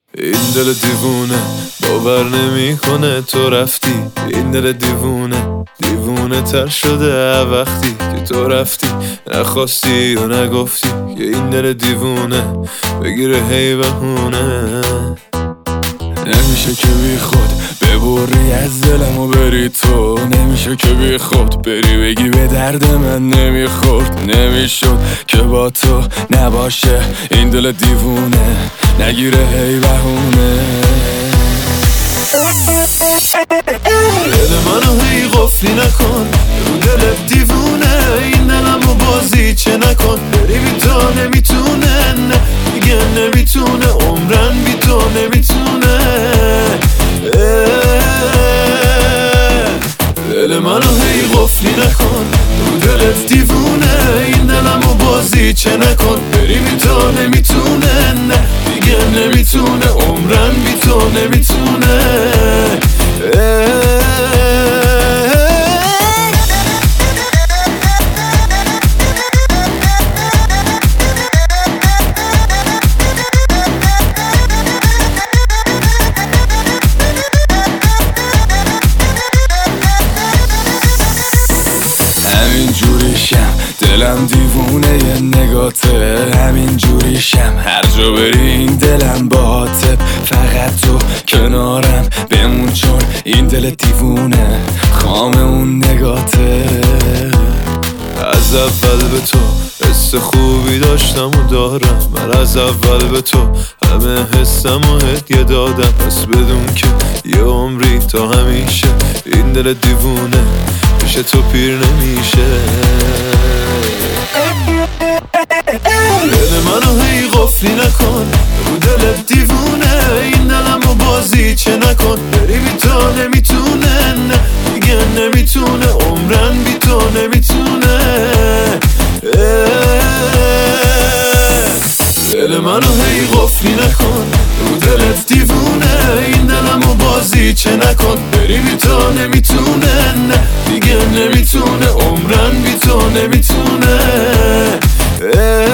این دل دیوونه باور نمیکنه تو رفتی. این دل دیوونه تر شده وقتی که تو رفتی. نخواستی و نگفتی که این دل دیوونه بگیره هی بهونه. نمیشه که بی خود ببری از دلم و بری تو. نمیشه که بی خود بری بگی به درد من نمیخورد. نمیشد که با تو نباشه این دل دیوونه نگیره هی بهونه. دل منو هی قفلی نکن رو دل دیوونه. این دلمو بازی چه نکن بری بی تو نمیتونه. دیگه نمیتونه عمرن بی تو نمیتونه. دل منو هی قفلی نکن رو دلت دیوونه. این دلمو بازی چه نکن بری بی تو نمیتونه. دیگه نمیتونه عمرن بی تو نمیتونه. همین جوریشم دلم دیوونه یه نگاته. همین جوریشم هر جا بری این دلم باهاته. فقط تو کنارم بمون چون این دل دیوونه خام اون نگاته. از اول به تو حس خوبی داشتم و دارم. من از اول به تو همه حسم و هدیه دادم. پس بدون که یه عمری تا همیشه این دل دیوونه میشه تو پیر نمیشه. دل منو هی قفلی نکن رو دل دیوونه. این دلمو بازی چه نکن بری بی تو نمیتونه. دیگه نمیتونه عمرن بی تو نمیتونه. دل منو هی قفلی نکن رو دلت دیوونه. این دلمو بازی چه نکن بری بی تو نمیتونه. دیگه نمیتونه عمرن بی تو نمیتونه.